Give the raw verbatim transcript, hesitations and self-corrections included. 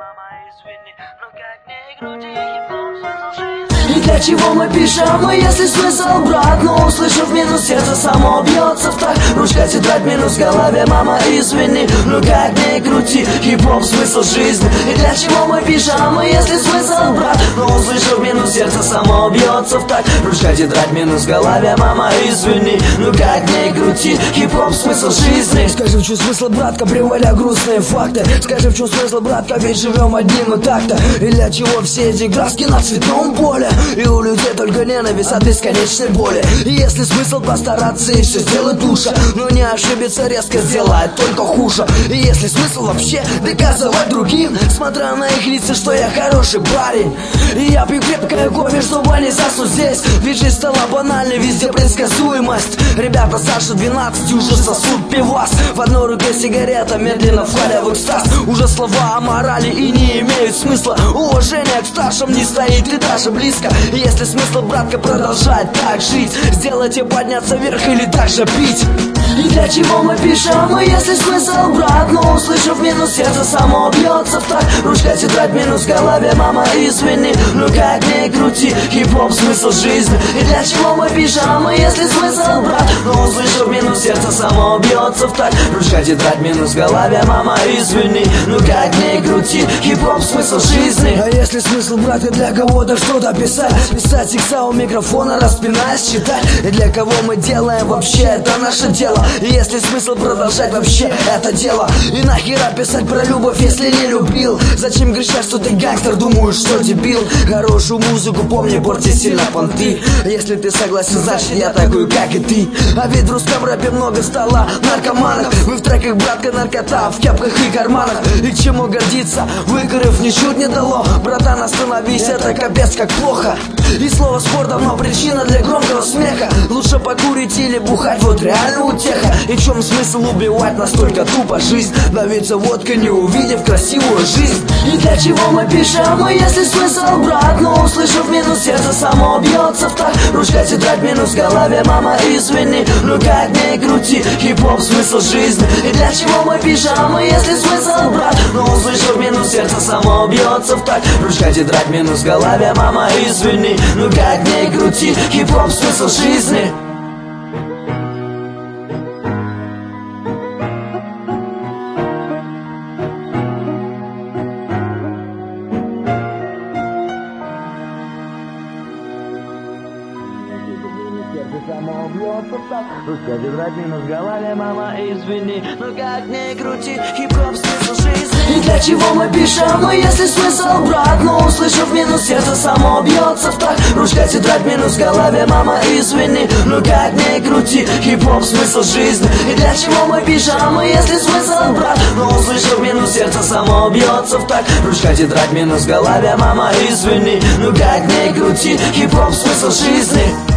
мама, извини, но как не крути, хип-хоп смысл жизни. И для чего мы пишем, и если смысл, брат? Но услышав минус, сердце само бьется в так. Ручка, тетрадь, минус в голове, мама, извини, ну как не крути, хип-хоп смысл жизни. И для чего мы пишем, и если смысл, брат? Но услышав минус, сердце само бьется в так. Ручка, тетрадь, минус в голове, мама, извини, ну как не крути, хип-хоп смысл жизни. Скажи, в чем смысл, братка, приводя грустные факты. Скажи, в чем смысл, братка, ведь живем одним и так-то. И для чего все эти краски на цветном поле? И у людей только ненависть от бесконечной боли. И если смысл постараться и все сделать лучше, но не ошибиться резко сделает только хуже. И если смысл вообще доказывать другим, смотря на их лица, что я хороший парень. И я пью крепкое кофе, чтобы не заснуть здесь. Ведь жизнь стала банальной, везде предсказуемость. Ребята старше двенадцати уже сосут пивас. В одной руке сигарета, медленно входя в экстаз. Уже слова о морали и не имеют смысла. Уважение к старшим не стоит и даже близко. И если смысл, братка, продолжать так жить, сделать и подняться вверх или также пить. И для чего мы пишем, и если смысл, брат? Но услышав минус, сердце само бьется в так. Ручка, тетрадь, минус в голове, мама, извини, ну как не крути, хип-хоп смысл жизни. И для чего мы пишем, и если смысл, брат? Но услышав минус, сердце само бьется в так. Ручка, тетрадь, минус в голове, мама, извини, ну как не крути, хип-хоп смысл жизни. А если смысл, брат, и для кого-то что-то писать, писать текста у микрофона, распинаясь, читать. И для кого мы делаем вообще, это наше дело. И если смысл продолжать вообще это дело. И нахера писать про любовь, если не любил? Зачем кричать, что ты гангстер, думаю, что дебил? Хорошую музыку помни, порти сильно понты. Если ты согласен, значит я такой, как и ты. А ведь в русском рэпе много стало наркоманов. Вы в треках, братка, наркота, в кепках и карманах. И чему гордиться, выиграв ничуть не дало. Братан, остановись, это капец как плохо. И слово спор давно причина для громкого смеха. Лучше покурить или бухать, вот реально утеха. И в чем смысл убивать настолько тупо жизнь? Давиться водкой, не увидев красивую жизнь. И для чего мы пишем, и если смысл, брат? Но услышав минус, сердце само бьется в так. Ручка, тетрадь, минус в голове, мама, извини, ну как не крути, хип-хоп смысл жизни. И для чего мы пишем, и если смысл, брат? Но услышав минус, сердце само бьется в так. Ручка, тетрадь, минус в голове, мама, извини, ну как не крути, хип-хоп смысл жизни. Само бьется в так. Ручка, тетрадь, минус в голове, мама, извини, ну как не крути, хип-хоп смысл жизни. И для чего мы пишем, и если смысл, брат? Но услышав минус, сердце само бьется в так. Ручка, тетрадь, минус в голове, мама, извини, ну как не крути, хип-хоп смысл жизни. И для чего мы пишем, и если смысл, брат? Но услышав минус, сердце само бьется в так. Ручка, тетрадь, минус в голове, мама, извини, ну как не крути, хип-хоп смысл жизни.